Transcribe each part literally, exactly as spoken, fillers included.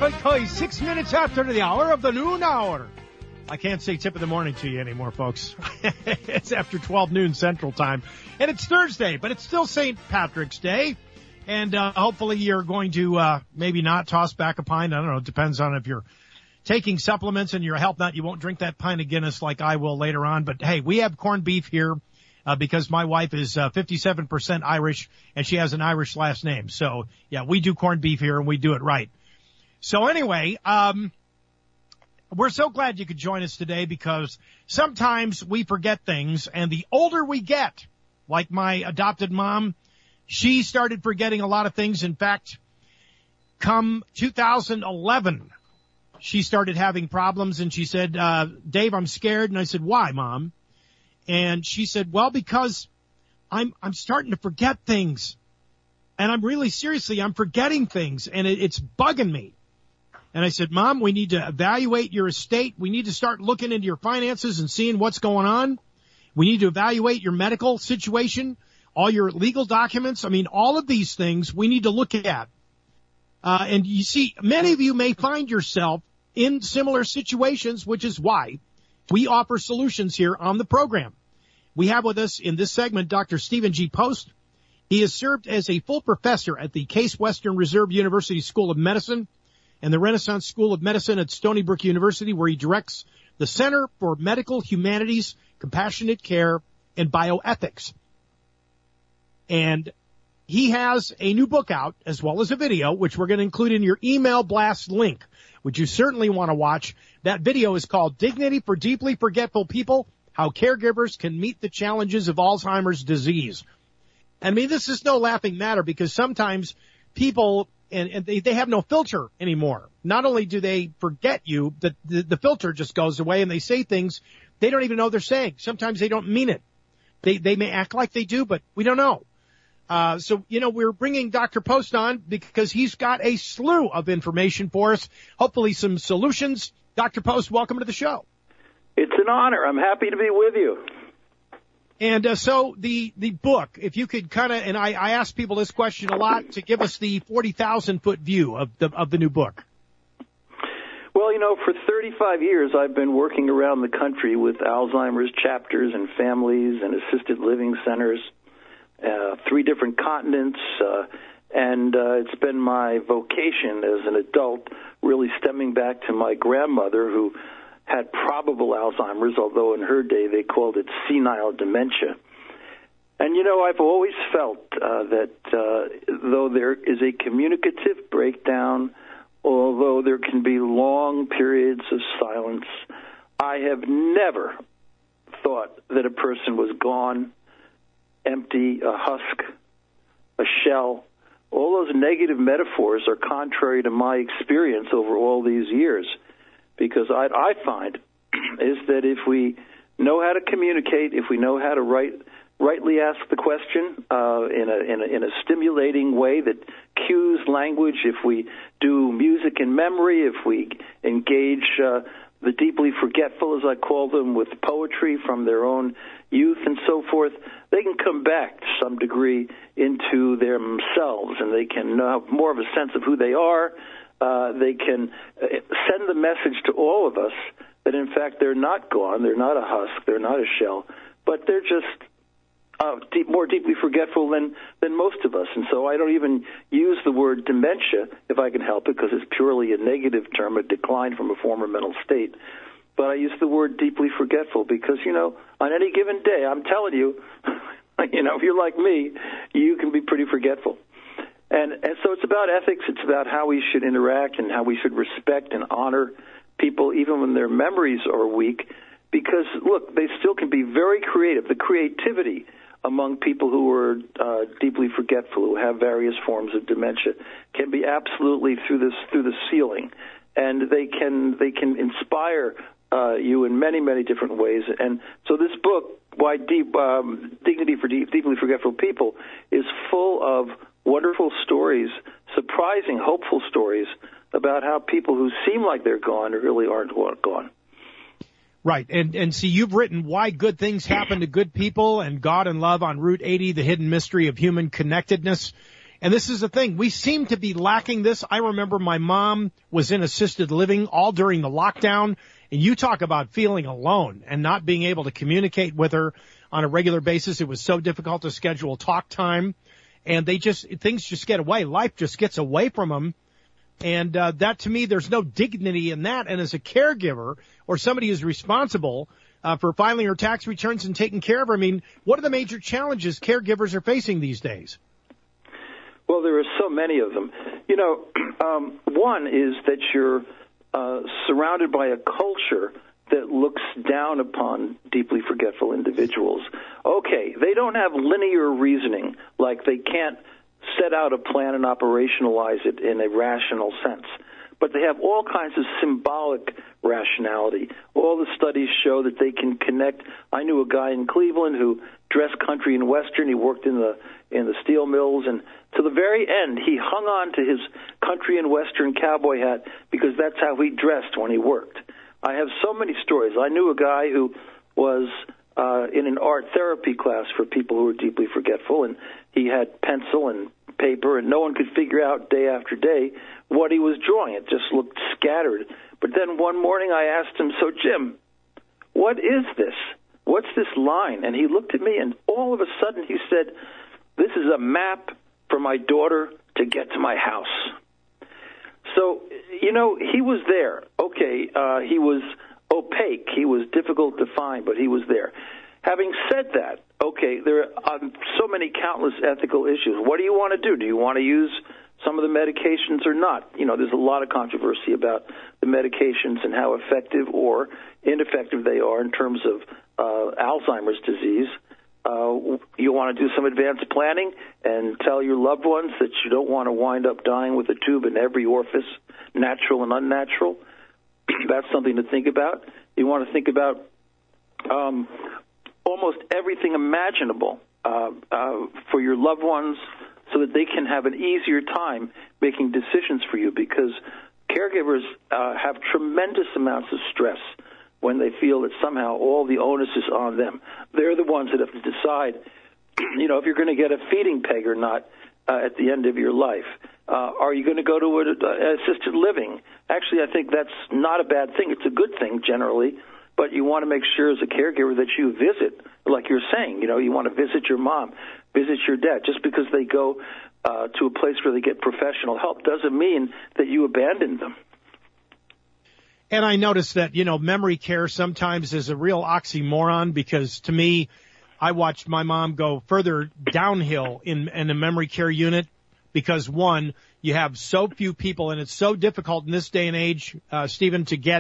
Koi, six minutes after the hour of the noon hour. I can't say tip of the morning to you anymore, folks. It's after twelve noon Central Time. And it's Thursday, but it's still Saint Patrick's Day. And uh, hopefully you're going to uh, maybe not toss back a pint. I don't know. It depends on if you're taking supplements and you're a health nut. You won't drink that pint of Guinness like I will later on. But, hey, we have corned beef here uh, because my wife is uh, fifty-seven percent Irish, and she has an Irish last name. So, yeah, we do corned beef here, and we do it right. So, anyway, um, we're so glad you could join us today because sometimes we forget things, and the older we get, like my adopted mom, she started forgetting a lot of things. In fact, come two thousand eleven, she started having problems, and she said, uh, Dave, I'm scared. And I said, why, Mom? And she said, well, because I'm I'm starting to forget things. And I'm really, seriously, I'm forgetting things, and it, it's bugging me. And I said, Mom, we need to evaluate your estate. We need to start looking into your finances and seeing what's going on. We need to evaluate your medical situation, all your legal documents. I mean, all of these things we need to look at. Uh, and you see, many of you may find yourself in similar situations, which is why we offer solutions here on the program. We have with us in this segment Doctor Stephen G. Post. He has served as a full professor at the Case Western Reserve University School of Medicine and the Renaissance School of Medicine at Stony Brook University, where he directs the Center for Medical Humanities, Compassionate Care, and Bioethics. And he has a new book out, as well as a video, which we're going to include in your email blast link, which you certainly want to watch. That video is called Dignity for Deeply Forgetful People, How Caregivers Can Meet the Challenges of Alzheimer's Disease. I mean, this is no laughing matter because sometimes people, and, and they, they have no filter anymore. Not only do they forget you, the, the, the filter just goes away and they say things they don't even know they're saying. Sometimes they don't mean it. They, they may act like they do, but we don't know. Uh, so, you know, we're bringing Doctor Post on because he's got a slew of information for us, hopefully some solutions. Doctor Post, welcome to the show. It's an honor. I'm happy to be with you. And uh, so the, the book, if you could kind of, and I, I ask people this question a lot, to give us the forty thousand foot view of the, of the new book. Well, you know, for thirty-five years, I've been working around the country with Alzheimer's chapters and families and assisted living centers, uh, three different continents, uh, and uh, it's been my vocation as an adult, really stemming back to my grandmother, who had probable Alzheimer's, although in her day they called it senile dementia. And, you know, I've always felt uh, that uh, though there is a communicative breakdown, although there can be long periods of silence, I have never thought that a person was gone, empty, a husk, a shell. All those negative metaphors are contrary to my experience over all these years. Because I, I find is that if we know how to communicate, if we know how to right, rightly ask the question uh, in, a, in, a, in a stimulating way that cues language, if we do music and memory, if we engage uh, the deeply forgetful, as I call them, with poetry from their own youth and so forth, they can come back to some degree into themselves, and they can have more of a sense of who they are. Uh, they can send the message to all of us that, in fact, they're not gone, they're not a husk, they're not a shell, but they're just uh, deep, more deeply forgetful than, than most of us. And so I don't even use the word dementia, if I can help it, because it's purely a negative term, a decline from a former mental state. But I use the word deeply forgetful because, you know, on any given day, I'm telling you, you know, if you're like me, you can be pretty forgetful. And, and so it's about ethics. It's about how we should interact and how we should respect and honor people even when their memories are weak. Because, look, they still can be very creative. The creativity among people who are uh, deeply forgetful, who have various forms of dementia, can be absolutely through this through the ceiling. And they can they can inspire uh, you in many, many different ways. And so this book, Why Deep um, Dignity for Deep, Deeply Forgetful People, is full of wonderful stories, surprising, hopeful stories about how people who seem like they're gone really aren't gone. Right. And, and see, you've written Why Good Things Happen to Good People and God and Love on Route eighty, The Hidden Mystery of Human Connectedness. And this is the thing. We seem to be lacking this. I remember my mom was in assisted living all during the lockdown. And you talk about feeling alone and not being able to communicate with her on a regular basis. It was so difficult to schedule talk time. And they just, things just get away. Life just gets away from them. And uh, that, to me, there's no dignity in that. And as a caregiver or somebody who's responsible uh, for filing her tax returns and taking care of her, I mean, what are the major challenges caregivers are facing these days? Well, there are so many of them. You know, um, one is that you're uh, surrounded by a culture that looks down upon deeply forgetful individuals. Okay, they don't have linear reasoning, like they can't set out a plan and operationalize it in a rational sense. But they have all kinds of symbolic rationality. All the studies show that they can connect. I knew a guy in Cleveland who dressed country and western. He worked in the in the steel mills, and to the very end, he hung on to his country and western cowboy hat because that's how he dressed when he worked. I have so many stories. I knew a guy who was uh, in an art therapy class for people who are deeply forgetful, and he had pencil and paper, and no one could figure out day after day what he was drawing. It just looked scattered. But then one morning I asked him, so Jim, what is this? What's this line? And he looked at me, and all of a sudden he said, this is a map for my daughter to get to my house. So, you know, he was there. Okay, uh, he was opaque. He was difficult to find, but he was there. Having said that, okay, there are um, so many countless ethical issues. What do you want to do? Do you want to use some of the medications or not? You know, there's a lot of controversy about the medications and how effective or ineffective they are in terms of uh, Alzheimer's disease. Uh, you want to do some advanced planning and tell your loved ones that you don't want to wind up dying with a tube in every orifice, natural and unnatural. That's something to think about. You want to think about um, almost everything imaginable uh, uh, for your loved ones so that they can have an easier time making decisions for you, because caregivers uh, have tremendous amounts of stress when they feel that somehow all the onus is on them. They're the ones that have to decide, you know, if you're going to get a feeding peg or not uh, at the end of your life. Uh, are you going to go to an assisted living? Actually, I think that's not a bad thing. It's a good thing generally, but you want to make sure as a caregiver that you visit, like you're saying, you know, you want to visit your mom, visit your dad. Just because they go uh, to a place where they get professional help doesn't mean that you abandon them. And I noticed that, you know, memory care sometimes is a real oxymoron, because to me, I watched my mom go further downhill in, in a memory care unit because, one, you have so few people, and it's so difficult in this day and age, uh, Stephen, to get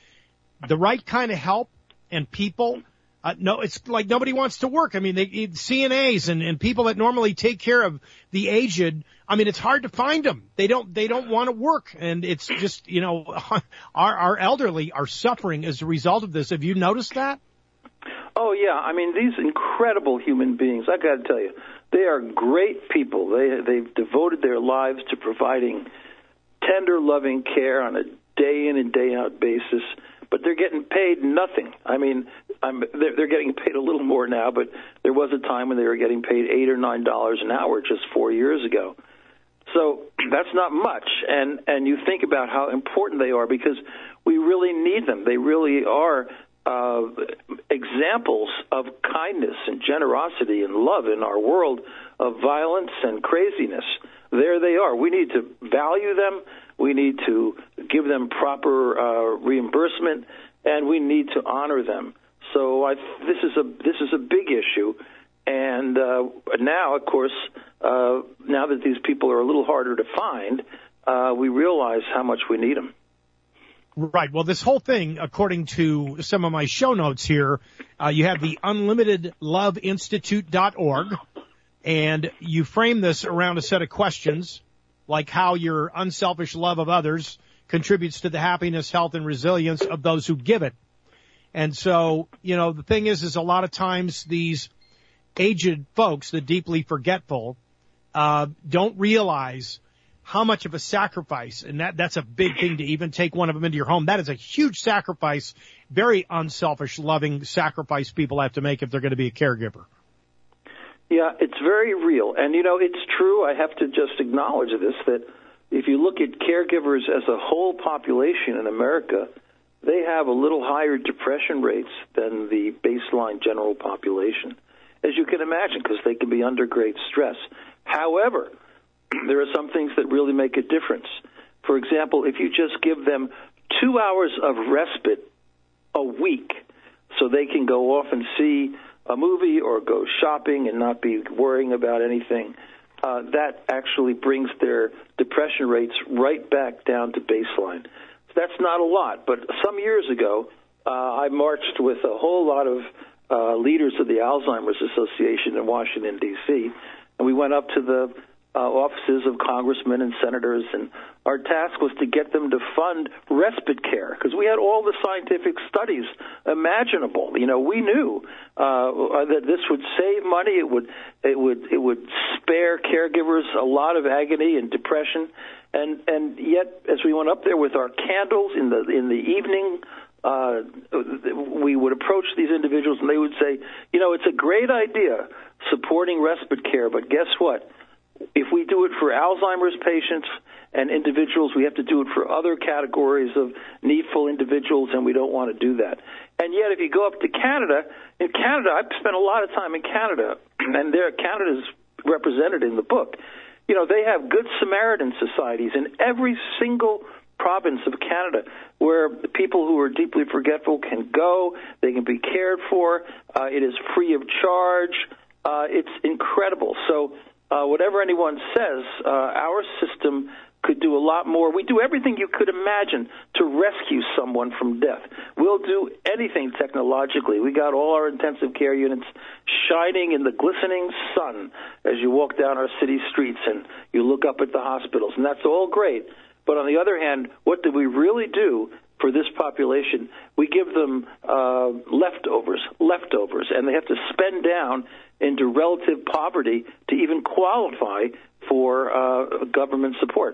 the right kind of help and people. Uh, no, it's like nobody wants to work. I mean, they, C N As and, and people that normally take care of the aged, I mean, it's hard to find them. They don't, they don't want to work. And it's just, you know, our, our elderly are suffering as a result of this. Have you noticed that? Oh, yeah. I mean, these incredible human beings, I got to tell you, they are great people. They, they've devoted their lives to providing tender, loving care on a day in and day out basis, but they're getting paid nothing. I mean, I'm, they're, they're getting paid a little more now, but there was a time when they were getting paid eight or nine dollars an hour just four years ago. So that's not much, and and you think about how important they are, because we really need them. They really are uh, examples of kindness and generosity and love in our world of violence and craziness. There they are. We need to value them. We need to give them proper uh, reimbursement, and we need to honor them. So I, this is a this is a big issue, and uh, now, of course, uh, now that these people are a little harder to find, uh, we realize how much we need them. Right. Well, this whole thing, according to some of my show notes here, uh, you have the unlimited love institute dot org, and you frame this around a set of questions, like how your unselfish love of others contributes to the happiness, health, and resilience of those who give it. And so, you know, the thing is, is a lot of times these aged folks, the deeply forgetful, uh, don't realize how much of a sacrifice, and that, that's a big thing to even take one of them into your home. That is a huge sacrifice, very unselfish, loving sacrifice people have to make if they're going to be a caregiver. Yeah, it's very real. And, you know, it's true. I have to just acknowledge this, that if you look at caregivers as a whole population in America, they have a little higher depression rates than the baseline general population, as you can imagine, because they can be under great stress. However, there are some things that really make a difference. For example, if you just give them two hours of respite a week so they can go off and see a movie or go shopping and not be worrying about anything, uh, that actually brings their depression rates right back down to baseline. That's not a lot, but some years ago, uh, I marched with a whole lot of uh, leaders of the Alzheimer's Association in Washington, D C, and we went up to the uh, offices of congressmen and senators, and our task was to get them to fund respite care, because we had all the scientific studies imaginable. You know, we knew uh, that this would save money, it would, it would, it would spare caregivers a lot of agony and depression. And and yet, as we went up there with our candles in the in the evening, uh, we would approach these individuals, and they would say, you know, it's a great idea supporting respite care, but guess what? If we do it for Alzheimer's patients and individuals, we have to do it for other categories of needful individuals, and we don't want to do that. And yet, if you go up to Canada, in Canada, I've spent a lot of time in Canada, and there Canada's represented in the book. You know, they have Good Samaritan societies in every single province of Canada where people who are deeply forgetful can go, they can be cared for, uh, it is free of charge, uh, it's incredible. So uh, whatever anyone says, uh, our system could do a lot more. We do everything you could imagine to rescue someone from death. We'll do anything technologically. We got all our intensive care units shining in the glistening sun as you walk down our city streets and you look up at the hospitals, and that's all great. But on the other hand, what do we really do for this population? We give them uh, leftovers, leftovers, and they have to spend down into relative poverty to even qualify for uh, government support.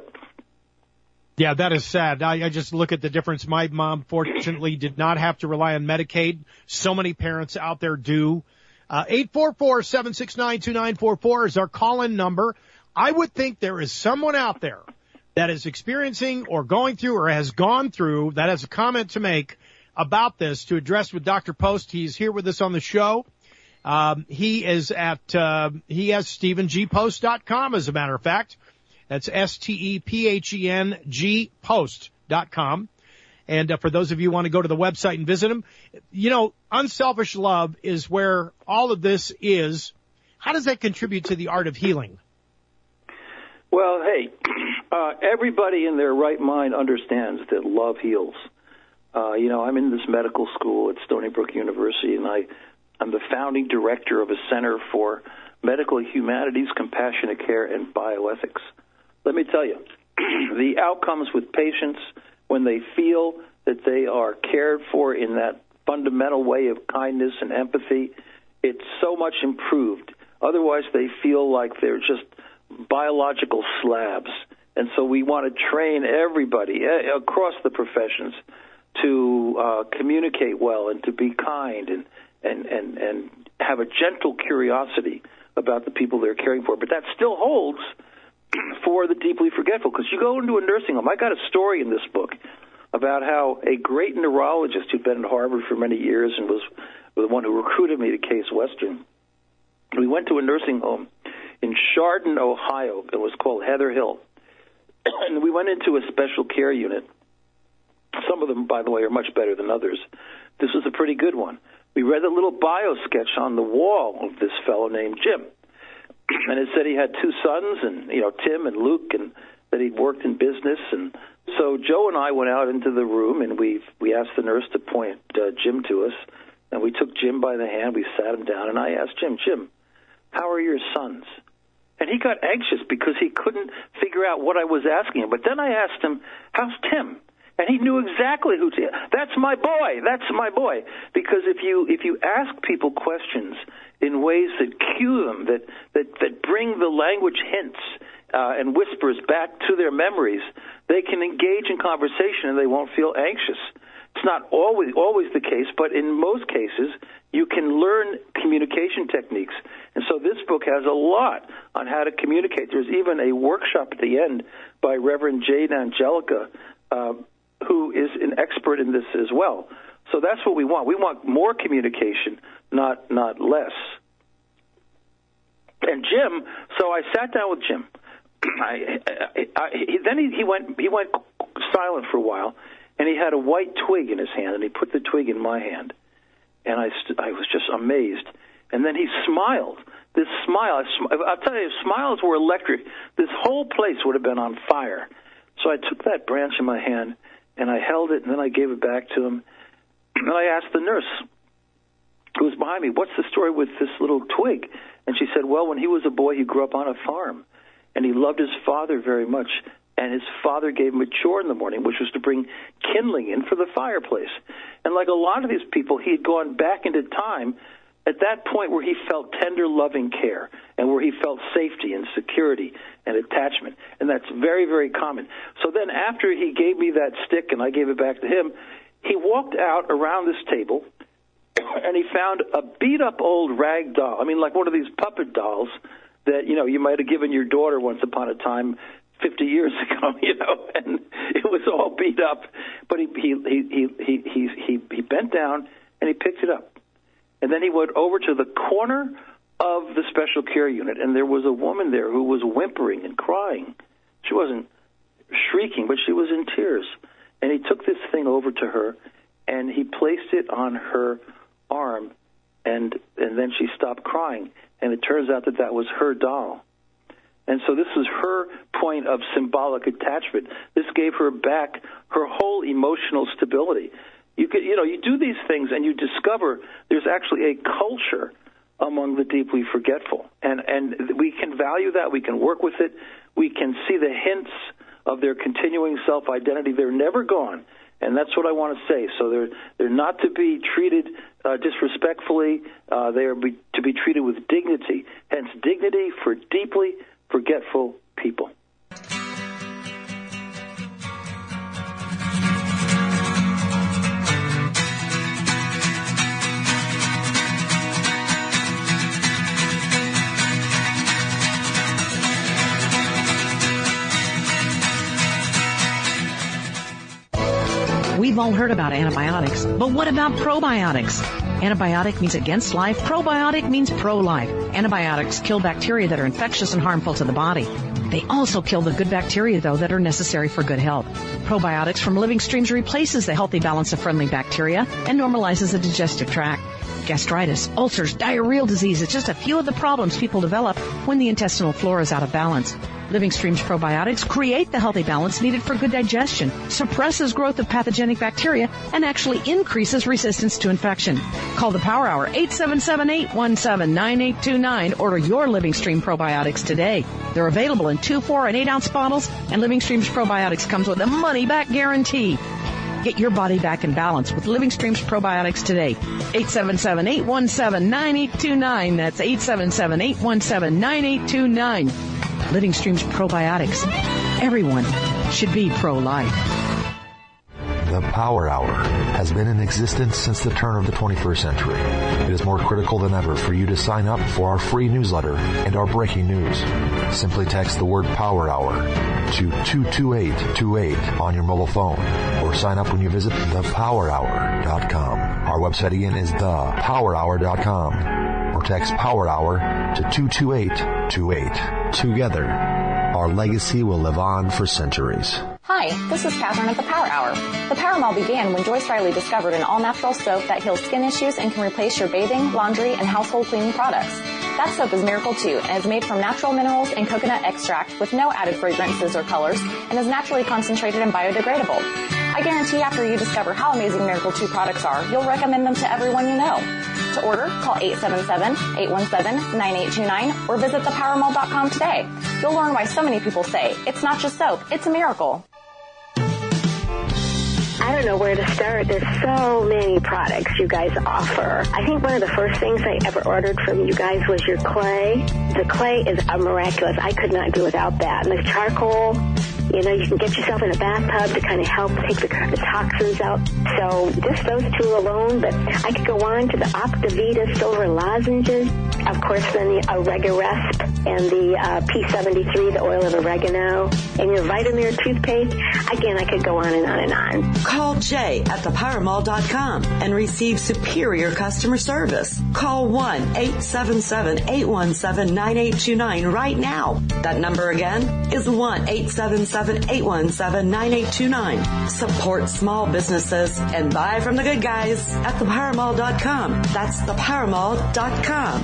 Yeah, that is sad. I, I just look at the difference. My mom, fortunately, did not have to rely on Medicaid. So many parents out there do. Uh, eight four four, seven six nine, two nine four four is our call-in number. I would think there is someone out there that is experiencing or going through or has gone through, that has a comment to make about this to address with Doctor Post. He's here with us on the show. Um, he is at, uh, he has Stephen G Post dot com, as a matter of fact. That's S T E P H E N G Post dot com. And uh, for those of you who want to go to the website and visit him, you know, unselfish love is where all of this is. How does that contribute to the art of healing? Well, hey, uh, everybody in their right mind understands that love heals. Uh, you know, I'm in this medical school at Stony Brook University, and I, I'm the founding director of a Center for Medical Humanities, Compassionate Care, and Bioethics. Let me tell you, the outcomes with patients when they feel that they are cared for in that fundamental way of kindness and empathy, it's so much improved. Otherwise, they feel like they're just biological slabs. And so we want to train everybody uh, across the professions to uh, communicate well and to be kind and, and, and, and have a gentle curiosity about the people they're caring for. But that still holds for the deeply forgetful, because you go into a nursing home. I got a story in this book about how a great neurologist who'd been at Harvard for many years and was the one who recruited me to Case Western, we went to a nursing home in Chardon, Ohio. It was called Heather Hill. And we went into a special care unit. Some of them, by the way, are much better than others. This was a pretty good one. We read a little bio sketch on the wall of this fellow named Jim. And it said he had two sons, and, you know, Tim and Luke, and that he'd worked in business. And so Joe and I went out into the room, and we we asked the nurse to point uh, Jim to us. And we took Jim by the hand. We sat him down, and I asked Jim, Jim, how are your sons? And he got anxious because he couldn't figure out what I was asking him. But then I asked him, how's Tim? And he knew exactly who Tim. That's my boy. That's my boy. Because if you if you ask people questions in ways that cue them, that that, that bring the language hints uh, and whispers back to their memories, they can engage in conversation and they won't feel anxious. It's not always always the case, but in most cases, you can learn communication techniques. And so this book has a lot on how to communicate. There's even a workshop at the end by Reverend Jade Angelica, uh, who is an expert in this as well. So that's what we want. We want more communication, not not less. And Jim, so I sat down with Jim. I, I, I, he, then he, he went he went silent for a while, and he had a white twig in his hand, and he put the twig in my hand, and I, st- I was just amazed. And then he smiled. This smile, I'll tell you, if smiles were electric, this whole place would have been on fire. So I took that branch in my hand, and I held it, and then I gave it back to him. And I asked the nurse who was behind me, what's the story with this little twig? And she said, well, when he was a boy, he grew up on a farm, and he loved his father very much, and his father gave him a chore in the morning, which was to bring kindling in for the fireplace. And like a lot of these people, he had gone back into time at that point where he felt tender, loving care and where he felt safety and security and attachment. And that's very, very common. So then after he gave me that stick and I gave it back to him, he walked out around this table and he found a beat-up old rag doll. I mean, like one of these puppet dolls that, you know, you might have given your daughter once upon a time fifty years ago, you know, and it was all beat up. But he he he he he he, he bent down and he picked it up. And then he went over to the corner of the special care unit, and there was a woman there who was whimpering and crying. She wasn't shrieking, but she was in tears. And he took this thing over to her, and he placed it on her arm, and and then she stopped crying. And it turns out that that was her doll. And so this is her point of symbolic attachment. This gave her back her whole emotional stability. You could, you know, you do these things and you discover there's actually a culture among the deeply forgetful. And and we can value that. We can work with it. We can see the hints of their continuing self-identity. They're never gone. And that's what I want to say. So they're they're not to be treated uh, disrespectfully. Uh, they are be, to be treated with dignity. Hence, dignity for deeply forgetful people. We've all heard about antibiotics, but what about probiotics? Antibiotic means against life. Probiotic means pro-life. Antibiotics kill bacteria that are infectious and harmful to the body. They also kill the good bacteria, though, that are necessary for good health. Probiotics from Living Streams replaces the healthy balance of friendly bacteria and normalizes the digestive tract. Gastritis, ulcers, diarrheal disease is just a few of the problems people develop when the intestinal flora is out of balance. Living Streams probiotics create the healthy balance needed for good digestion, suppresses growth of pathogenic bacteria, and actually increases resistance to infection. Call the Power Hour, eight seven seven, eight one seven, nine eight two nine. Order your Living Stream probiotics today. They're available in two, four, and eight ounce bottles, and Living Streams probiotics comes with a money-back guarantee. Get your body back in balance with Living Streams probiotics today. eight seven seven, eight one seven, nine eight two nine. That's eight seven seven, eight one seven, nine eight two nine. Living Streams probiotics. Everyone should be pro-life. The Power Hour has been in existence since the turn of the twenty-first century. It is more critical than ever for you to sign up for our free newsletter and our breaking news. Simply text the word Power Hour to two two eight two eight on your mobile phone, or sign up when you visit the power hour dot com. Our website again is the power hour dot com, or text Power Hour to two two eight two eight. Together, our legacy will live on for centuries. Hi, this is Catherine at the Power Hour. The Power Mall began when Joyce Riley discovered an all-natural soap that heals skin issues and can replace your bathing, laundry, and household cleaning products. That soap is Miracle two and is made from natural minerals and coconut extract with no added fragrances or colors and is naturally concentrated and biodegradable. I guarantee after you discover how amazing Miracle two products are, you'll recommend them to everyone you know. To order, call eight seven seven, eight one seven, nine eight two nine or visit the power mall dot com today. You'll learn why so many people say, it's not just soap, it's a miracle. I don't know where to start. There's so many products you guys offer. I think one of the first things I ever ordered from you guys was your clay. The clay is a miraculous. I could not do without that. And the charcoal, You know, you can get yourself in a bathtub to kind of help take the, the toxins out. So just those two alone, but I could go on to the Optivita Silver Lozenges. Of course, then the Oregarest and the uh, P seventy-three, the oil of oregano, and your Vitamir toothpaste. Again, I could go on and on and on. Call Jay at the power mall dot com and receive superior customer service. Call one eight seven seven, eight one seven, nine eight two nine right now. That number again is one eight seven seven, eight one seven, nine eight two nine. Support small businesses and buy from the good guys at the power mall dot com. That's the power mall dot com.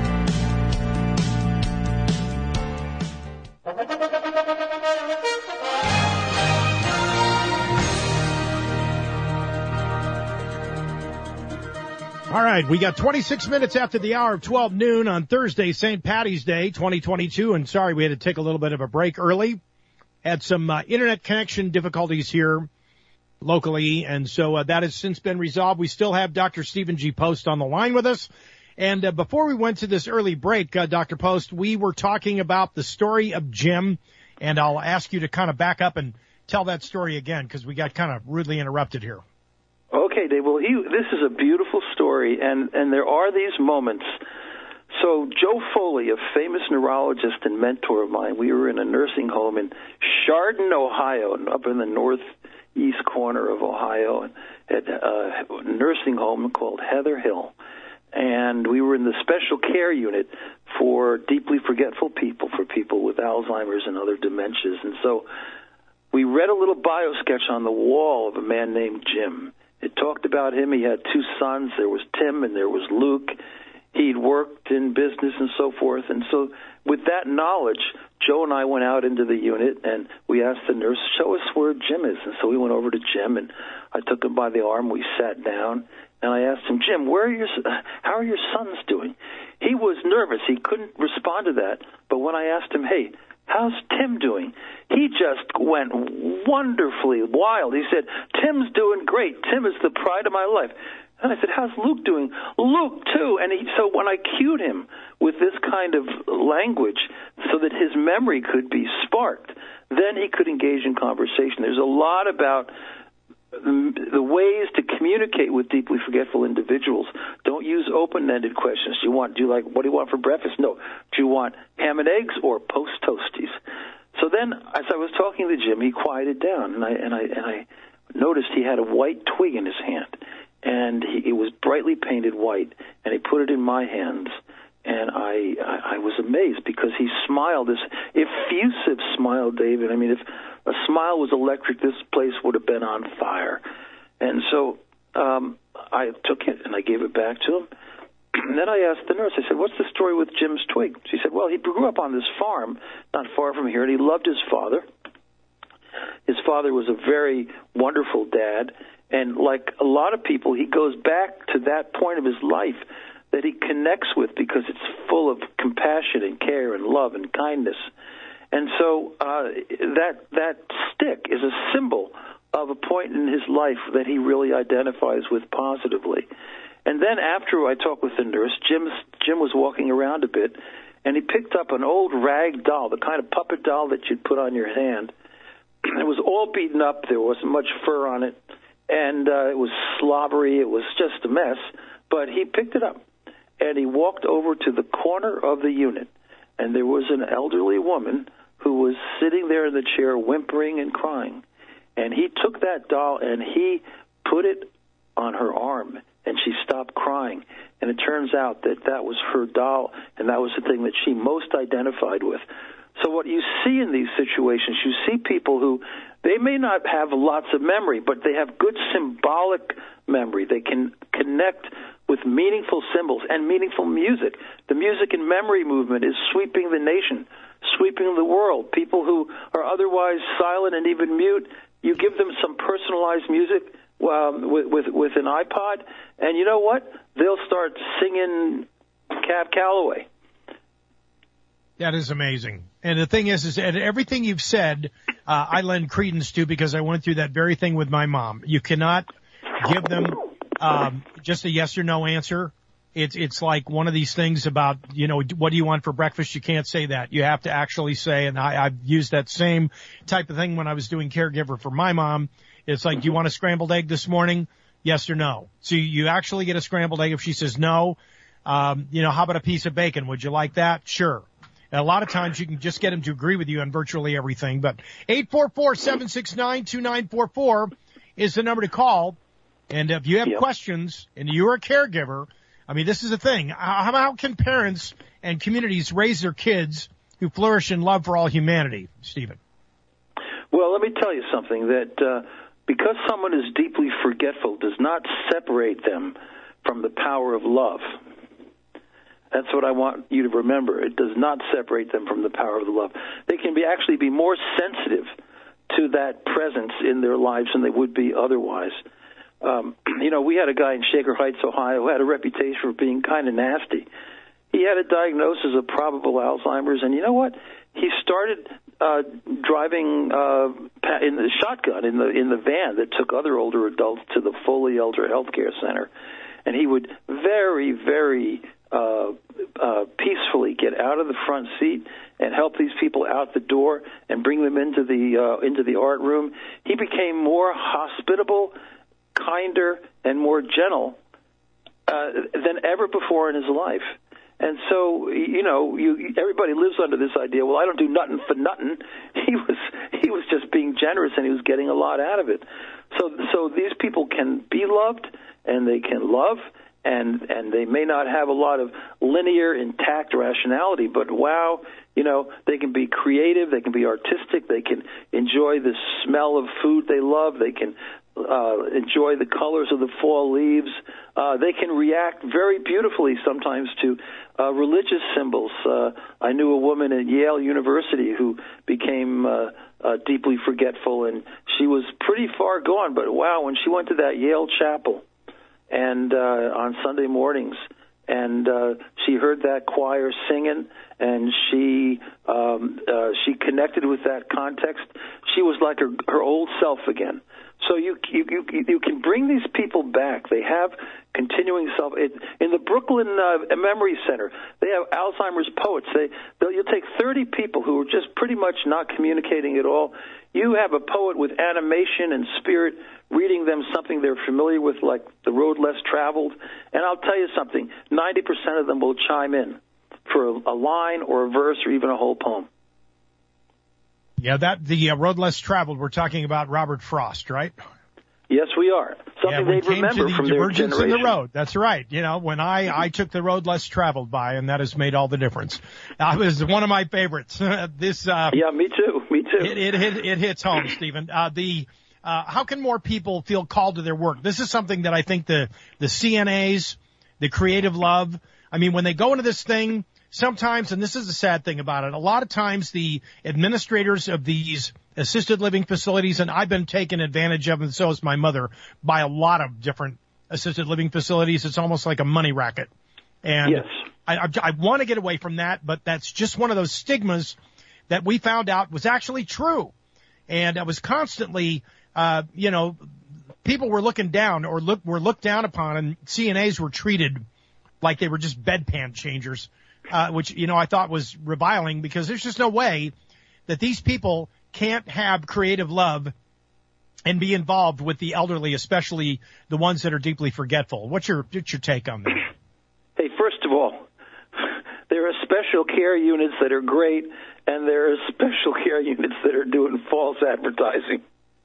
All right, we got twenty-six minutes after the hour of twelve noon on Thursday, Saint Patty's Day, twenty twenty-two. And sorry, we had to take a little bit of a break early. Had some uh, internet connection difficulties here locally, and so uh, that has since been resolved. We still have Doctor Stephen G. Post on the line with us. And uh, before we went to this early break, uh, Doctor Post, we were talking about the story of Jim, and I'll ask you to kind of back up and tell that story again because we got kind of rudely interrupted here. Okay, Dave. Well, he, this is a beautiful story, and, and there are these moments. So Joe Foley, a famous neurologist and mentor of mine, we were in a nursing home in Chardon, Ohio, up in the northeast corner of Ohio, at a nursing home called Heather Hill. And we were in the special care unit for deeply forgetful people, for people with Alzheimer's and other dementias. And so we read a little bio sketch on the wall of a man named Jim. It talked about him. He had two sons. There was Tim and there was Luke. He'd worked in business and so forth. And so with that knowledge, Joe and I went out into the unit, and we asked the nurse, show us where Jim is. And so we went over to Jim, and I took him by the arm. We sat down, and I asked him, Jim, where are your, how are your sons doing? He was nervous. He couldn't respond to that. But when I asked him, hey, how's Tim doing? He just went wonderfully wild. He said, Tim's doing great. Tim is the pride of my life. And I said, how's Luke doing? Luke, too. And he, so when I cued him with this kind of language so that his memory could be sparked, then he could engage in conversation. There's a lot about the ways to communicate with deeply forgetful individuals. Don't use open-ended questions. Do you want, do you like, what do you want for breakfast? No. Do you want ham and eggs or post toasties? So then, as I was talking to Jim, he quieted down, and I and I and I noticed he had a white twig in his hand, and he, it was brightly painted white, and he put it in my hands, and I, I I was amazed because he smiled, this effusive smile, David. I mean, if a smile was electric, this place would have been on fire. And so um, I took it, and I gave it back to him. And then I asked the nurse, I said, what's the story with Jim's twig? She said, well, he grew up on this farm not far from here, and he loved his father. His father was a very wonderful dad, and like a lot of people, he goes back to that point of his life that he connects with because it's full of compassion and care and love and kindness. And so uh, that that stick is a symbol of a point in his life that he really identifies with positively. And then after I talked with the nurse, Jim's, Jim was walking around a bit, and he picked up an old rag doll, the kind of puppet doll that you'd put on your hand. It was all beaten up. There wasn't much fur on it, and uh, it was slobbery. It was just a mess. But he picked it up, and he walked over to the corner of the unit, and there was an elderly woman who was sitting there in the chair whimpering and crying. And he took that doll, and he put it on her arm, and she stopped crying. And it turns out that that was her doll, and that was the thing that she most identified with. So what you see in these situations, you see people who, they may not have lots of memory, but they have good symbolic memory. They can connect with meaningful symbols and meaningful music. The music and memory movement is sweeping the nation, sweeping the world. People who are otherwise silent and even mute, you give them some personalized music um, with, with, with an iPod, and you know what? They'll start singing Cab Calloway. That is amazing. And the thing is, is that everything you've said, uh, I lend credence to because I went through that very thing with my mom. You cannot give them um, just a yes or no answer. It's it's like one of these things about, you know, what do you want for breakfast? You can't say that. You have to actually say, and I, I've used that same type of thing when I was doing caregiver for my mom. It's like, do you want a scrambled egg this morning? Yes or no? So you actually get a scrambled egg. If she says no, um, you know, how about a piece of bacon? Would you like that? Sure. And a lot of times you can just get them to agree with you on virtually everything. But eight four four, seven six nine, two nine four four is the number to call. And if you have yep. questions and you're a caregiver, I mean, this is the thing. How, how can parents and communities raise their kids who flourish in love for all humanity, Stephen? Well, let me tell you something, that uh, because someone is deeply forgetful does not separate them from the power of love. That's what I want you to remember. It does not separate them from the power of the love. They can be actually be more sensitive to that presence in their lives than they would be otherwise. Um, you know, we had a guy in Shaker Heights, Ohio, who had a reputation for being kind of nasty. He had a diagnosis of probable Alzheimer's, and you know what? He started uh, driving uh, in the shotgun in the in the van that took other older adults to the Foley Elder Health Care Center, and he would very, very uh, uh, peacefully get out of the front seat and help these people out the door and bring them into the uh, into the art room. He became more hospitable, kinder, and more gentle uh, than ever before in his life. And so, you know, you, everybody lives under this idea, well, I don't do nothing for nothing. He was he was just being generous, and he was getting a lot out of it. So so these people can be loved, and they can love, and and they may not have a lot of linear, intact rationality, but wow, you know, they can be creative, they can be artistic, they can enjoy the smell of food they love, they can Uh, enjoy the colors of the fall leaves. Uh, they can react very beautifully sometimes to uh, religious symbols. Uh, I knew a woman at Yale University who became uh, uh, deeply forgetful, and she was pretty far gone. But wow, when she went to that Yale chapel and uh, on Sunday mornings, and uh, she heard that choir singing, and she um, uh, she connected with that context, she was like her, her old self again. So you, you you you can bring these people back. They have continuing self. It, in the Brooklyn uh, Memory Center, they have Alzheimer's poets. They you'll take thirty people who are just pretty much not communicating at all. You have a poet with animation and spirit reading them something they're familiar with, like The Road Less Traveled. And I'll tell you something: ninety percent of them will chime in for a, a line or a verse or even a whole poem. Yeah, that the uh, Road Less Traveled, we're talking about Robert Frost, right? Yes, we are. Something yeah, they'd remember the from their divergence generation. in the road. That's right. You know, when I, I took the road less traveled by, and that has made all the difference. That was one of my favorites. this, uh, yeah, me too. Me too. It, it, it, it hits home, Stephen. Uh, the, uh, how can more people feel called to their work? This is something that I think the, the C N As, the creative love, I mean, when they go into this thing, sometimes, and this is the sad thing about it, a lot of times the administrators of these assisted living facilities, and I've been taken advantage of, and so is my mother, by a lot of different assisted living facilities. It's almost like a money racket. And yes. I, I, I want to get away from that, but that's just one of those stigmas that we found out was actually true. And I was constantly, uh, you know, people were looking down or look, were looked down upon, and C N As were treated like they were just bedpan changers. Uh, which, you know, I thought was reviling, because there's just no way that these people can't have creative love and be involved with the elderly, especially the ones that are deeply forgetful. What's your, what's your take on that? Hey, first of all, there are special care units that are great, and there are special care units that are doing false advertising.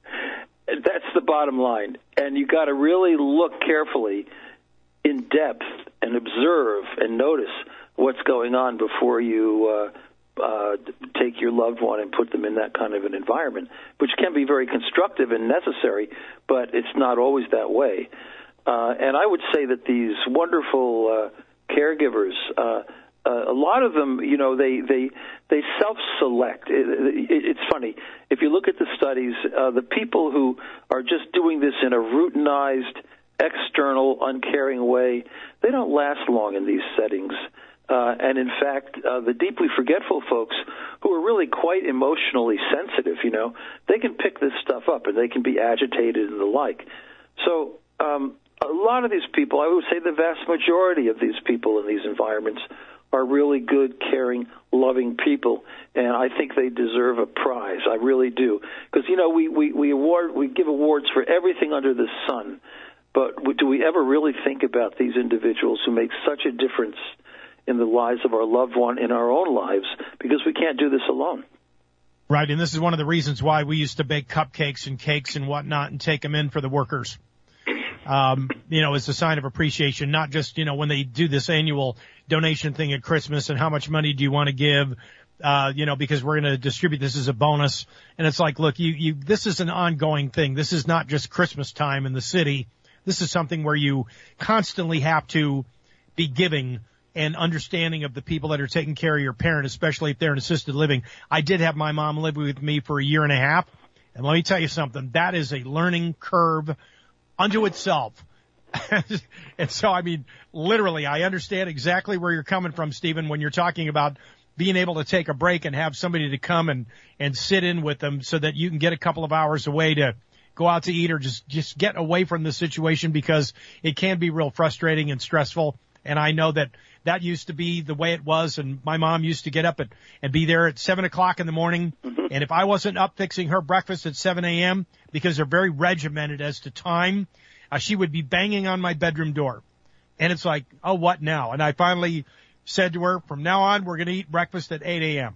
That's the bottom line. And you got to really look carefully, in depth, and observe and notice what's going on before you uh, uh, take your loved one and put them in that kind of an environment, which can be very constructive and necessary, but it's not always that way. Uh, and I would say that these wonderful uh, caregivers, uh, uh, a lot of them, you know, they they they self-select. It, it, it's funny. If you look at the studies, uh, the people who are just doing this in a routinized, external, uncaring way, they don't last long in these settings. Uh, and in fact, uh, the deeply forgetful folks who are really quite emotionally sensitive, you know, they can pick this stuff up and they can be agitated and the like. So um, a lot of these people, I would say the vast majority of these people in these environments are really good, caring, loving people, and I think they deserve a prize. I really do. Because, you know, we, we, we award, we give awards for everything under the sun, but do we ever really think about these individuals who make such a difference in the lives of our loved one, in our own lives, because we can't do this alone. Right, and this is one of the reasons why we used to bake cupcakes and cakes and whatnot and take them in for the workers. Um, you know, as a sign of appreciation, not just, you know, when they do this annual donation thing at Christmas and how much money do you want to give, uh, you know, because we're going to distribute this as a bonus. And it's like, look, you, you, this is an ongoing thing. This is not just Christmas time in the city. This is something where you constantly have to be giving and understanding of the people that are taking care of your parent, especially if they're in assisted living. I did have my mom live with me for a year and a half. And let me tell you something, that is a learning curve unto itself. And so, I mean, literally, I understand exactly where you're coming from, Stephen, when you're talking about being able to take a break and have somebody to come and, and sit in with them so that you can get a couple of hours away to go out to eat or just, just get away from the situation, because it can be real frustrating and stressful. And I know that that used to be the way it was. And my mom used to get up at, and be there at seven o'clock in the morning. Mm-hmm. And if I wasn't up fixing her breakfast at seven a.m., because they're very regimented as to time, uh, she would be banging on my bedroom door. And it's like, oh, what now? And I finally said to her, from now on, we're going to eat breakfast at eight a.m.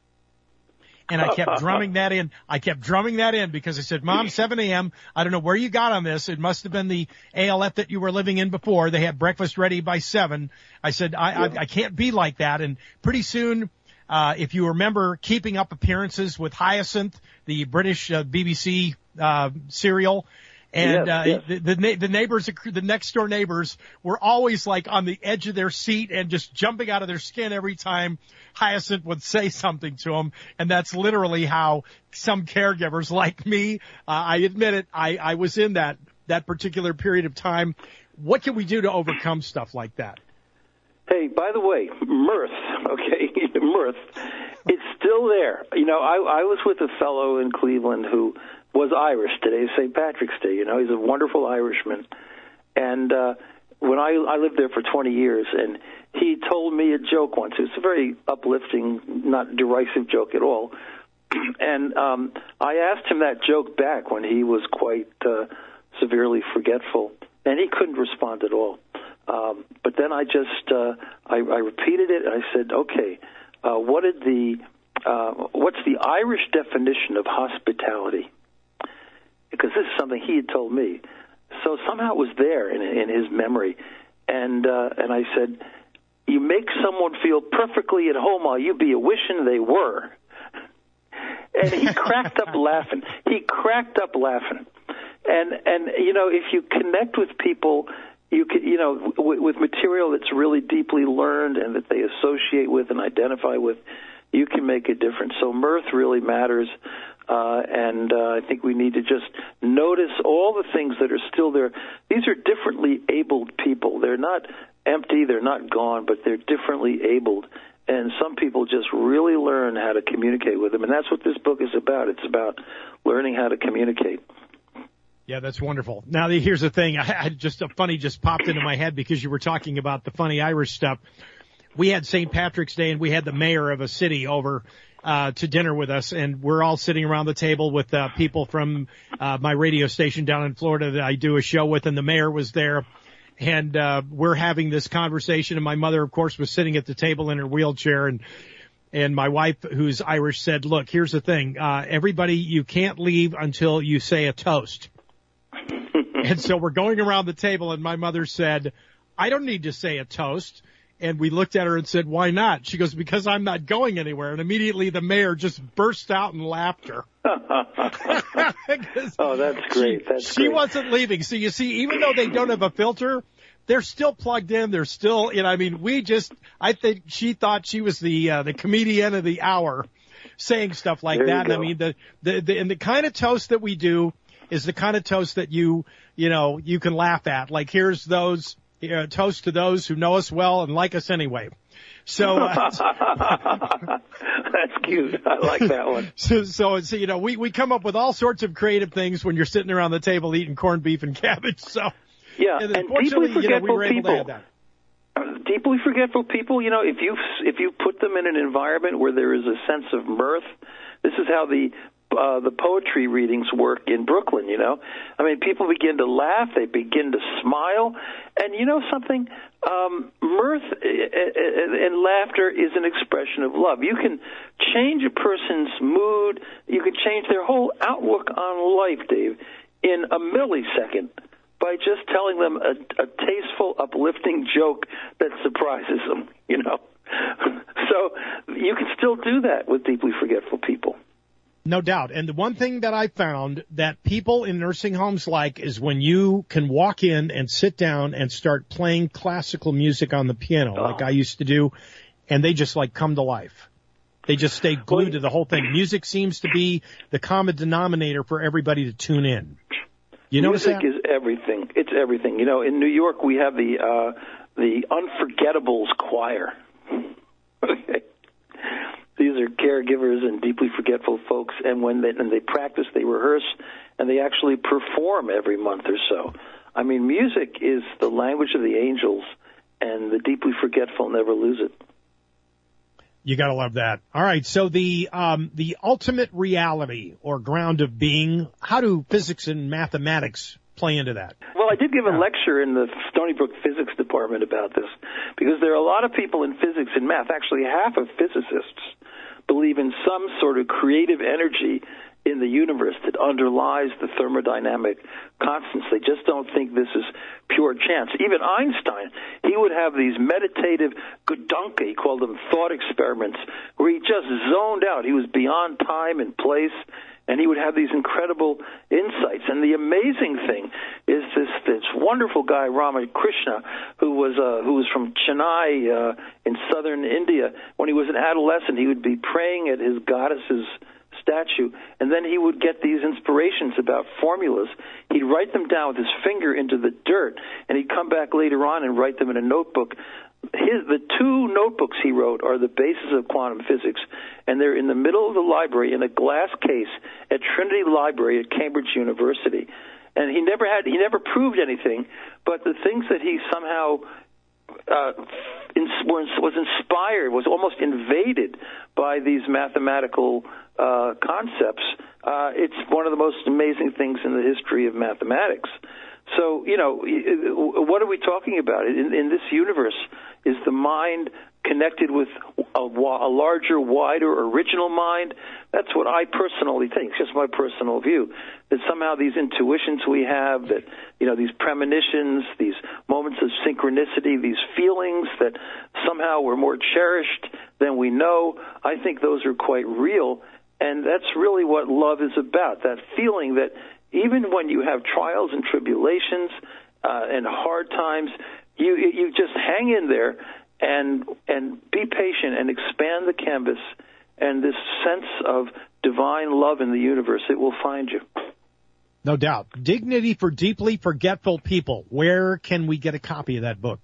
And I kept drumming that in. I kept drumming that in because I said, Mom, seven a.m., I don't know where you got on this. It must have been the A L F that you were living in before. They had breakfast ready by seven. I said, I, I, I can't be like that. And pretty soon, uh, if you remember Keeping Up Appearances with Hyacinth, the British uh, B B C uh, serial, and yes, uh, yes. The, the the neighbors, the next door neighbors, were always like on the edge of their seat and just jumping out of their skin every time Hyacinth would say something to them. And that's literally how some caregivers like me, uh, I admit it, I, I was in that that particular period of time. What can we do to overcome stuff like that? Hey, by the way, mirth, okay, mirth, it's still there. You know, I, I was with a fellow in Cleveland who was Irish. Today is Saint Patrick's Day. You know, he's a wonderful Irishman. And uh, when I, I lived there for twenty years, and he told me a joke once. It was a very uplifting, not derisive joke at all. And um, I asked him that joke back when he was quite uh, severely forgetful, and he couldn't respond at all. Um, but then I just uh, I, I repeated it, and I said, "Okay, uh, what did the uh, what's the Irish definition of hospitality?" Because this is something he had told me. So somehow it was there in, in his memory. And uh, and I said, you make someone feel perfectly at home while you be a wishing they were. And he cracked up laughing. He cracked up laughing. And, and you know, if you connect with people, you can, you know, w- with material that's really deeply learned and that they associate with and identify with, you can make a difference. So mirth really matters. Uh, and uh, I think we need to just notice all the things that are still there. These are differently abled people. They're not empty, they're not gone, but they're differently abled. And some people just really learn how to communicate with them. And that's what this book is about. It's about learning how to communicate. Yeah, that's wonderful. Now, here's the thing. I, I just a funny just popped into my head because you were talking about the funny Irish stuff. We had Saint Patrick's Day, and we had the mayor of a city over Uh, to dinner with us, and we're all sitting around the table with uh, people from uh, my radio station down in Florida that I do a show with, and the mayor was there, and uh, we're having this conversation, and my mother, of course, was sitting at the table in her wheelchair, and and my wife, who's Irish, said, look, here's the thing, uh, everybody, you can't leave until you say a toast. And so we're going around the table, and my mother said, I don't need to say a toast. And we looked at her and said, why not? She goes, because I'm not going anywhere. And immediately the mayor just burst out in laughter. Oh, that's great. She, that's she great. wasn't leaving. So you see, even though they don't have a filter, they're still plugged in. They're still, you know, I mean, we just, I think she thought she was the, uh, the comedian of the hour saying stuff like there that. And I mean, the, the, the, and the kind of toast that we do is the kind of toast that you, you know, you can laugh at. Like, here's those, Uh, toast to those who know us well and like us anyway. So uh, that's cute. I like that one. So, so it's, you know, we, we come up with all sorts of creative things when you're sitting around the table eating corned beef and cabbage. So, Yeah, and, and deeply forgetful you know, we were able people. to have that. Uh, deeply forgetful people, you know, if you if you put them in an environment where there is a sense of mirth, this is how the uh, the poetry readings work in Brooklyn, you know. I mean, people begin to laugh, they begin to smile, and you know something? Um, mirth and laughter is an expression of love. You can change a person's mood, you can change their whole outlook on life, Dave, in a millisecond, by just telling them a, a tasteful, uplifting joke that surprises them, you know. So you can still do that with deeply forgetful people. No doubt. And the one thing that I found that people in nursing homes like is when you can walk in and sit down and start playing classical music on the piano, oh. like I used to do, and they just like come to life. They just stay glued well, to the whole thing. Music seems to be the common denominator for everybody to tune in. You notice Music that? is everything. It's everything. You know, in New York we have the uh, the Unforgettables Choir. Okay. These are caregivers and deeply forgetful folks, and when they and they practice, they rehearse, and they actually perform every month or so. I mean, music is the language of the angels, and the deeply forgetful never lose it. You gotta love that. All right, so the um, the ultimate reality or ground of being. How do physics and mathematics play into that? Well, I did give a lecture in the Stony Brook physics department about this, because there are a lot of people in physics and math. Actually, half of physicists believe in some sort of creative energy in the universe that underlies the thermodynamic constants. They just don't think this is pure chance. Even Einstein, he would have these meditative Gedanken, he called them thought experiments, where he just zoned out. He was beyond time and place, and he would have these incredible insights. And the amazing thing is this this wonderful guy, Ramakrishna, who was uh, who was from Chennai uh, in southern India. When he was an adolescent, he would be praying at his goddess's statue, and then he would get these inspirations about formulas. He'd write them down with his finger into the dirt, and he'd come back later on and write them in a notebook. His, the two notebooks he wrote are the basis of quantum physics, and they're in the middle of the library in a glass case at Trinity Library at Cambridge University. And he never had, he never proved anything, but the things that he somehow uh, in, was inspired, was almost invaded by these mathematical uh, concepts. Uh, it's one of the most amazing things in the history of mathematics. So, you know, what are we talking about? In, in this universe, is the mind connected with a, a larger, wider, original mind? That's what I personally think. It's just my personal view. That somehow these intuitions we have, that, you know, these premonitions, these moments of synchronicity, these feelings that somehow we're more cherished than we know, I think those are quite real. And that's really what love is about, that feeling that even when you have trials and tribulations uh, and hard times, you you just hang in there and and be patient and expand the canvas, and this sense of divine love in the universe, it will find you. No doubt. Dignity for Deeply Forgetful People. Where can we get a copy of that book?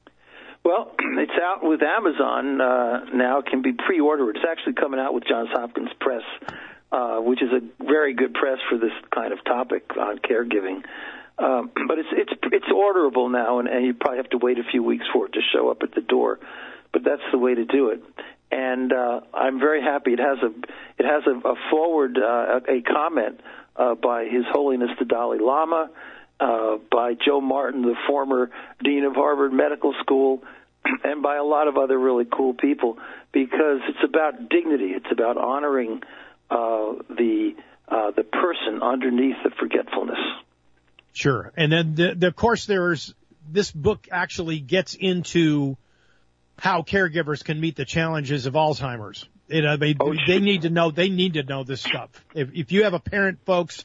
Well, it's out with Amazon uh, now. It can be pre-ordered. It's actually coming out with Johns Hopkins Press, uh, which is a very good press for this kind of topic on caregiving. Um, but it's it's it's orderable now, and, and you probably have to wait a few weeks for it to show up at the door. But that's the way to do it. And uh, I'm very happy. It has a it has a, a forward uh, a, a comment uh, by His Holiness the Dalai Lama, uh, by Joe Martin, the former dean of Harvard Medical School, and by a lot of other really cool people, because it's about dignity. It's about honoring uh, the uh, the person underneath the forgetfulness. Sure. And then, the, the, of course, there's this book actually gets into how caregivers can meet the challenges of Alzheimer's. You know, they, oh, they need to know, they need to know this stuff. If, if you have a parent, folks,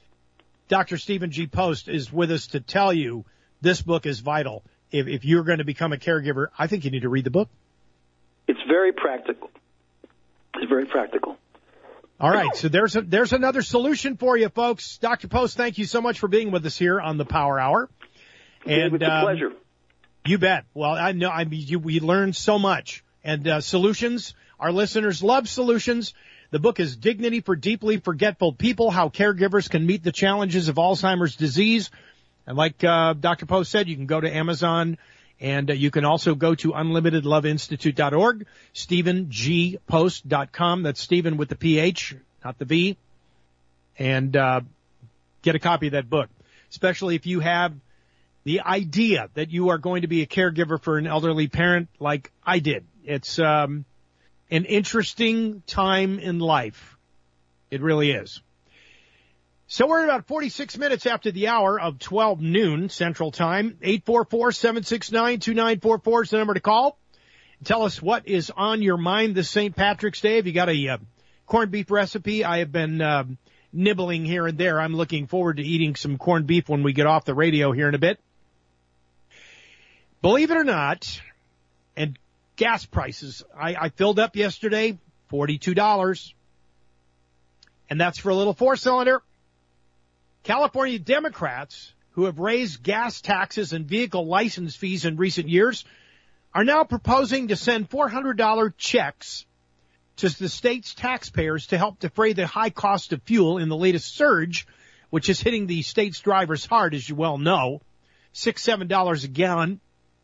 Doctor Stephen G. Post is with us to tell you this book is vital. If, if you're going to become a caregiver, I think you need to read the book. It's very practical. It's very practical. All right, so there's a, there's another solution for you, folks. Doctor Post, thank you so much for being with us here on the Power Hour. And it's a um, pleasure. You bet. Well, I know I mean you, we learned so much. And uh, solutions, our listeners love solutions. The book is Dignity for Deeply Forgetful People: How Caregivers Can Meet the Challenges of Alzheimer's Disease. And like uh, Doctor Post said, you can go to Amazon, and uh, you can also go to unlimited love institute dot org, stephen g post dot com. That's Stephen with the P H, not the V. And uh, get a copy of that book, especially if you have the idea that you are going to be a caregiver for an elderly parent like I did. It's um, an interesting time in life. It really is. So we're about forty-six minutes after the hour of twelve noon Central Time. eight four four, seven six nine, two nine four four is the number to call. Tell us what is on your mind this Saint Patrick's Day. If you got a uh, corned beef recipe, I have been uh, nibbling here and there. I'm looking forward to eating some corned beef when we get off the radio here in a bit. Believe it or not, and gas prices, I, I filled up yesterday, forty-two dollars. And that's for a little four-cylinder. California Democrats, who have raised gas taxes and vehicle license fees in recent years, are now proposing to send four hundred dollars checks to the state's taxpayers to help defray the high cost of fuel in the latest surge, which is hitting the state's drivers hard, as you well know, six, seven dollars a gallon.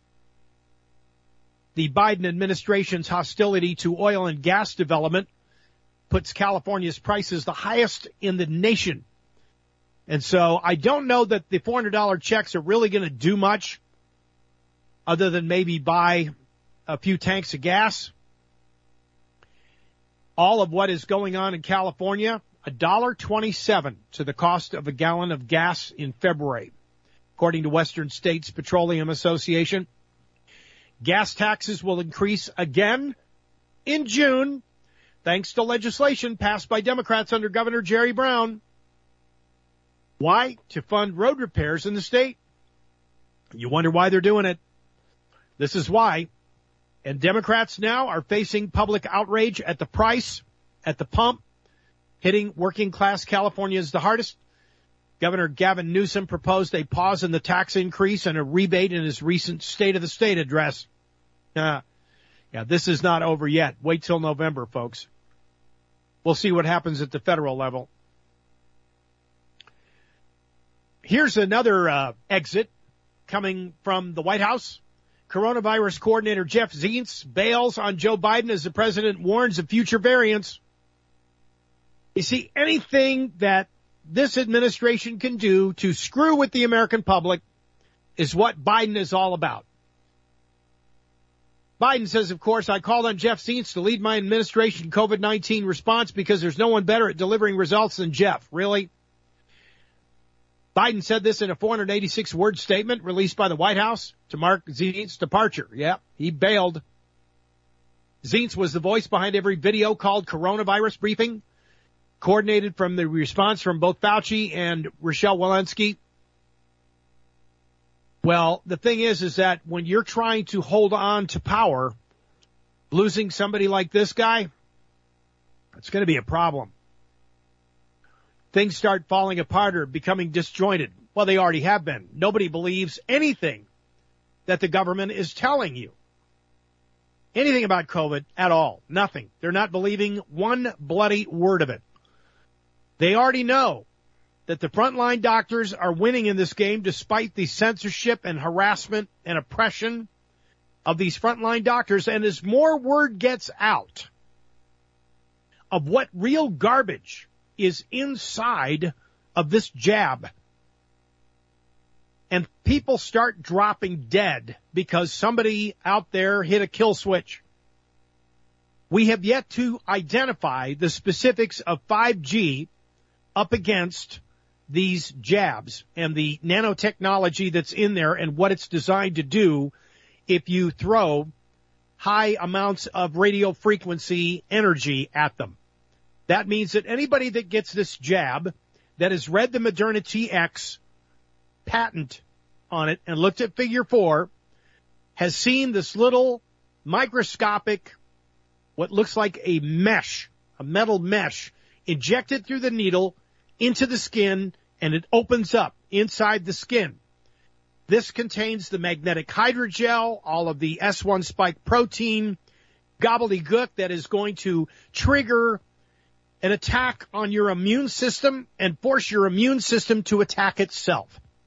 The Biden administration's hostility to oil and gas development puts California's prices the highest in the nation. And so I don't know that the four hundred dollars checks are really going to do much other than maybe buy a few tanks of gas. All of what is going on in California, one dollar and twenty-seven cents to the cost of a gallon of gas in February, according to Western States Petroleum Association. Gas taxes will increase again in June, thanks to legislation passed by Democrats under Governor Jerry Brown. Why? To fund road repairs in the state. You wonder why they're doing it. This is why. And Democrats now are facing public outrage at the price, at the pump, hitting working class Californians the hardest. Governor Gavin Newsom proposed a pause in the tax increase and a rebate in his recent State of the State address. Uh, yeah, this is not over yet. Wait till November, folks. We'll see what happens at the federal level. Here's another uh, exit coming from the White House. Coronavirus coordinator Jeff Zients bails on Joe Biden as the president warns of future variants. You see, anything that this administration can do to screw with the American public is what Biden is all about. Biden says, of course, I called on Jeff Zients to lead my administration COVID nineteen response because there's no one better at delivering results than Jeff. Really? Biden said this in a four hundred eighty-six word statement released by the White House to mark Zients' departure. Yeah, he bailed. Zients was the voice behind every video called coronavirus briefing, coordinated from the response from both Fauci and Rochelle Walensky. Well, the thing is, is that when you're trying to hold on to power, losing somebody like this guy, it's going to be a problem. Things start falling apart or becoming disjointed. Well, they already have been. Nobody believes anything that the government is telling you. Anything about COVID at all. Nothing. They're not believing one bloody word of it. They already know that the frontline doctors are winning in this game despite the censorship and harassment and oppression of these frontline doctors. And as more word gets out of what real garbage is inside of this jab, and people start dropping dead because somebody out there hit a kill switch. We have yet to identify the specifics of five G up against these jabs and the nanotechnology that's in there and what it's designed to do if you throw high amounts of radio frequency energy at them. That means that anybody that gets this jab that has read the Moderna T X patent on it and looked at figure four has seen this little microscopic, what looks like a mesh, a metal mesh, injected through the needle into the skin, and it opens up inside the skin. This contains the magnetic hydrogel, all of the S one spike protein, gobbledygook that is going to trigger an attack on your immune system and force your immune system to attack itself.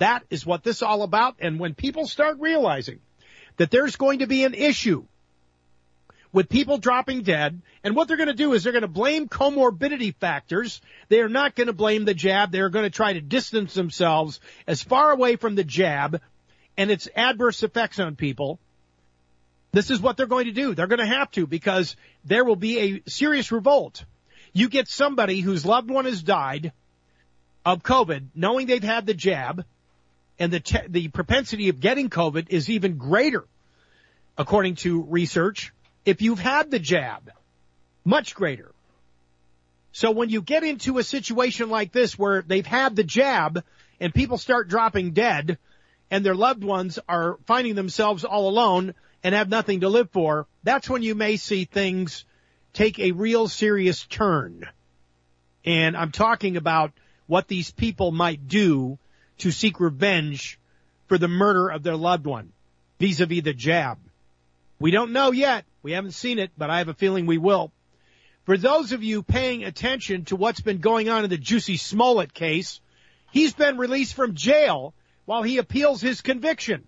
That is what this is all about. And when people start realizing that there's going to be an issue with people dropping dead, and what they're going to do is they're going to blame comorbidity factors. They are not going to blame the jab. They're going to try to distance themselves as far away from the jab and its adverse effects on people. This is what they're going to do. They're going to have to, because there will be a serious revolt. You get somebody whose loved one has died of COVID, knowing they've had the jab, and the te- the propensity of getting COVID is even greater, according to research, if you've had the jab. Much greater. So when you get into a situation like this where they've had the jab and people start dropping dead and their loved ones are finding themselves all alone and have nothing to live for, that's when you may see things take a real serious turn. And I'm talking about what these people might do to seek revenge for the murder of their loved one vis-a-vis the jab. We don't know yet. We haven't seen it, but I have a feeling we will. For those of you paying attention to what's been going on in the Jussie Smollett case, he's been released from jail while he appeals his conviction.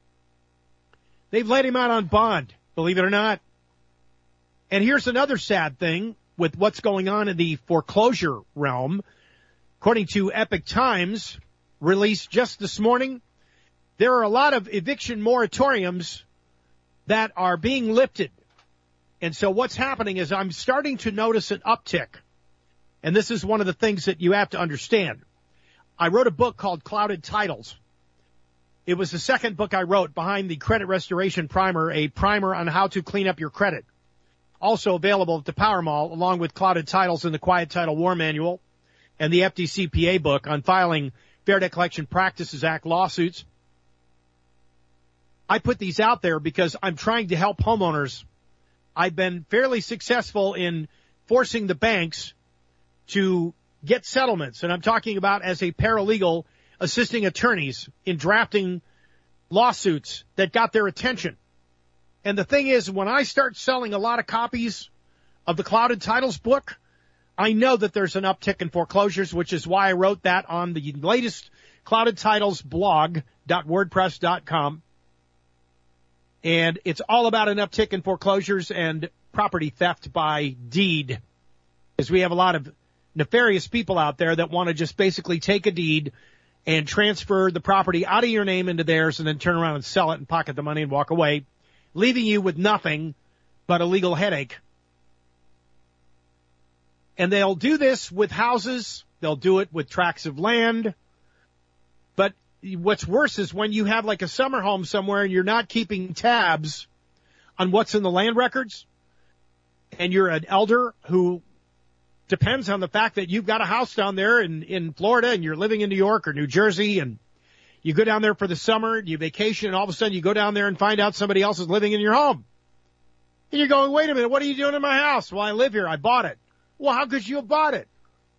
They've let him out on bond, believe it or not. And here's another sad thing with what's going on in the foreclosure realm. According to Epoch Times, released just this morning, there are a lot of eviction moratoriums that are being lifted. And so what's happening is I'm starting to notice an uptick. And this is one of the things that you have to understand. I wrote a book called Clouded Titles. It was the second book I wrote behind the Credit Restoration Primer, a primer on how to clean up your credit. Also available at the Power Mall, along with Clouded Titles and the Quiet Title War Manual and the F D C P A book on filing Fair Debt Collection Practices Act lawsuits. I put these out there because I'm trying to help homeowners. I've been fairly successful in forcing the banks to get settlements, and I'm talking about as a paralegal assisting attorneys in drafting lawsuits that got their attention. And the thing is, when I start selling a lot of copies of the Clouded Titles book, I know that there's an uptick in foreclosures, which is why I wrote that on the latest Clouded Titles blog dot wordpress dot com. And it's all about an uptick in foreclosures and property theft by deed, because we have a lot of nefarious people out there that want to just basically take a deed and transfer the property out of your name into theirs and then turn around and sell it and pocket the money and walk away, leaving you with nothing but a legal headache. And they'll do this with houses. They'll do it with tracts of land. But what's worse is when you have like a summer home somewhere and you're not keeping tabs on what's in the land records, and you're an elder who depends on the fact that you've got a house down there in, in Florida and you're living in New York or New Jersey, and you go down there for the summer, you vacation, and all of a sudden you go down there and find out somebody else is living in your home. And you're going, wait a minute, what are you doing in my house? Well, I live here. I bought it. Well, how could you have bought it?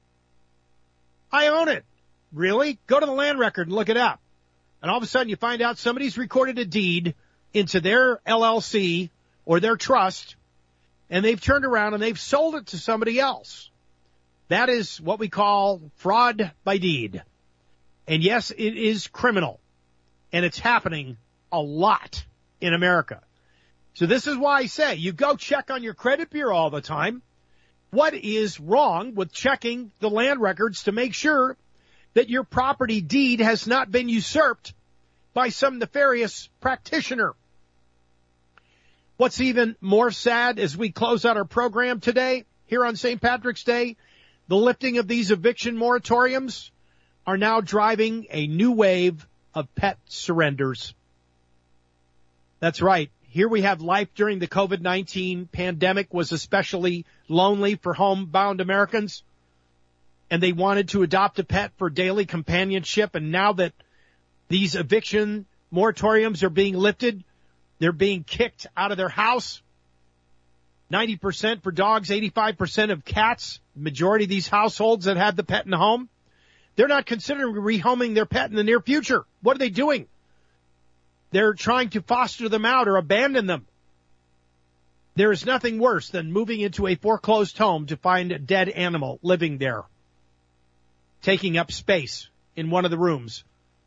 I own it. Really? Go to the land record and look it up. And all of a sudden you find out somebody's recorded a deed into their L L C or their trust, and they've turned around and they've sold it to somebody else. That is what we call fraud by deed. And yes, it is criminal. And it's happening a lot in America. So this is why I say you go check on your credit bureau all the time. What is wrong with checking the land records to make sure that your property deed has not been usurped by some nefarious practitioner? What's even more sad as we close out our program today, here on Saint Patrick's Day, the lifting of these eviction moratoriums are now driving a new wave of pet surrenders. That's right. Here we have life during the COVID nineteen pandemic was especially lonely for homebound Americans, and they wanted to adopt a pet for daily companionship. And now that these eviction moratoriums are being lifted, they're being kicked out of their house. ninety percent for dogs, eighty-five percent of cats. Majority of these households that had the pet in the home, they're not considering rehoming their pet in the near future. What are they doing? They're trying to foster them out or abandon them. There is nothing worse than moving into a foreclosed home to find a dead animal living there, taking up space in one of the rooms.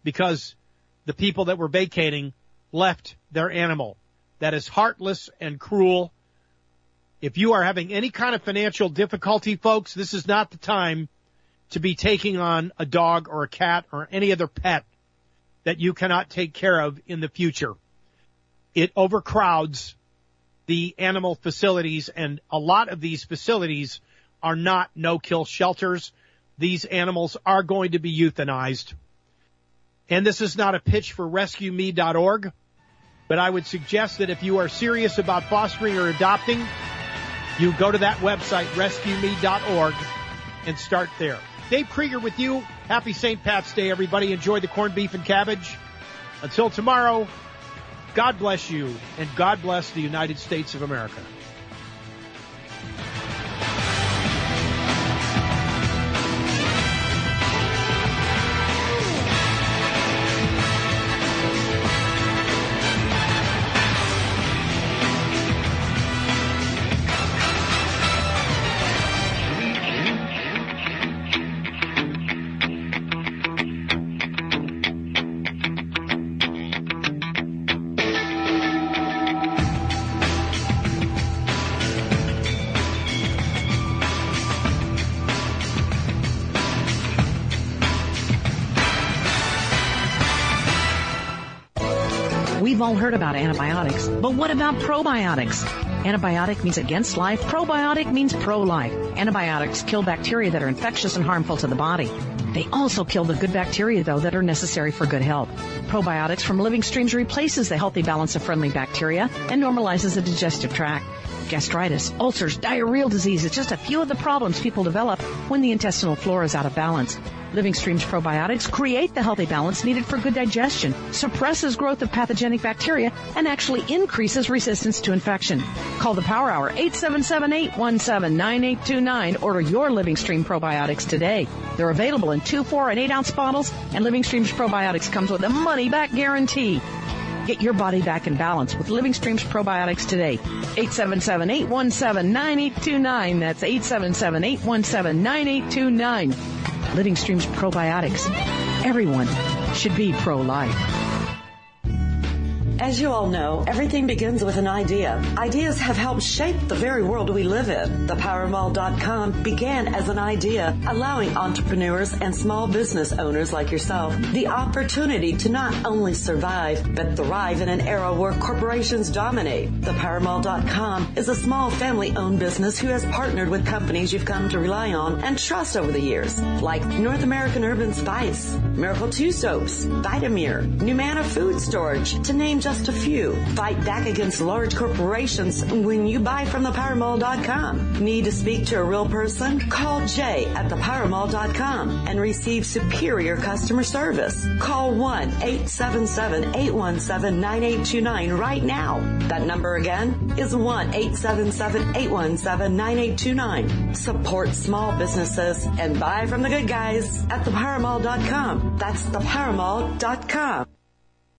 because the people that were vacating left their animal. That is heartless and cruel. If you are having any kind of financial difficulty, folks, this is not the time to be taking on a dog or a cat or any other pet that you cannot take care of in the future. It overcrowds the animal facilities, and a lot of these facilities are not no-kill shelters. These animals are going to be euthanized. And this is not a pitch for rescue me dot org, but I would suggest that if you are serious about fostering or adopting, you go to that website, rescue me dot org, and start there. Dave Krieger with you. Happy Saint Pat's Day, everybody. Enjoy the corned beef and cabbage. Until tomorrow, God bless you, and God bless the United States of America. We've all heard about antibiotics, but what about probiotics? Antibiotic means against life. Probiotic means pro-life. Antibiotics kill bacteria that are infectious and harmful to the body. They also kill the good bacteria, though, that are necessary for good health. Probiotics from Living Streams replaces the healthy balance of friendly bacteria and normalizes the digestive tract. Gastritis, ulcers, diarrheal disease is just a few of the problems people develop when the intestinal flora is out of balance. Living Streams probiotics create the healthy balance needed for good digestion, suppresses growth of pathogenic bacteria, and actually increases resistance to infection. Call the Power Hour, eight seven seven, eight one seven, nine eight two nine. Order your Living Stream probiotics today. They're available in two, four, and eight ounce bottles, and Living Streams probiotics comes with a money-back guarantee. Get your body back in balance with Living Streams probiotics today. eight seven seven, eight one seven, nine eight two nine. That's eight seven seven, eight one seven, nine eight two nine. Living Streams probiotics. Everyone should be pro-life. As you all know, everything begins with an idea. Ideas have helped shape the very world we live in. The power mall dot com began as an idea, allowing entrepreneurs and small business owners like yourself the opportunity to not only survive, but thrive in an era where corporations dominate. The power mall dot com is a small family-owned business who has partnered with companies you've come to rely on and trust over the years, like North American Urban Spice, Miracle two Soaps, Vitamir, Numana Food Storage, to name just a few. Fight back against large corporations when you buy from the power mall dot com. Need to speak to a real person? Call Jay at the power mall dot com and receive superior customer service. Call one, eight seven seven, eight one seven, nine eight two nine right now. That number again is one, eight seven seven, eight one seven, nine eight two nine. Support small businesses and buy from the good guys at the power mall dot com. That's the power mall dot com.